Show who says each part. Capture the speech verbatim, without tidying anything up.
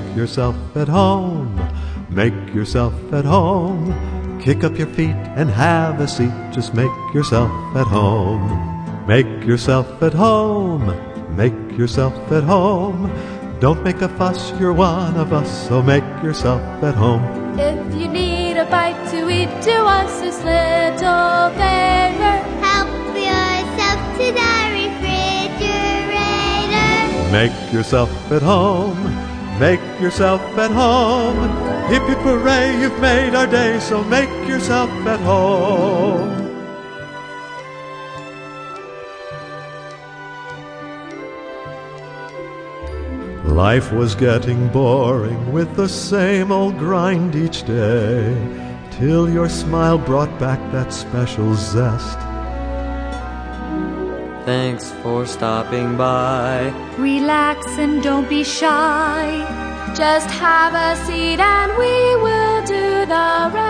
Speaker 1: yourself at home. Make yourself at home. Kick up your feet and have a seat. Just make yourself at home. Make yourself at home. Make yourself at home. Don't make a fuss, you're one of us, so make yourself at home.
Speaker 2: If you need a bite to eat, do us this little favor.
Speaker 3: Help yourself to the refrigerator.
Speaker 1: Make yourself at home. Make yourself at home. Hip hip hooray, you've made our day, so make yourself at home. Life was getting boring with the same old grind each day, till your smile brought back that special zest.
Speaker 4: Thanks for stopping by.
Speaker 2: Relax and don't be shy. Just have a seat and we will do the rest.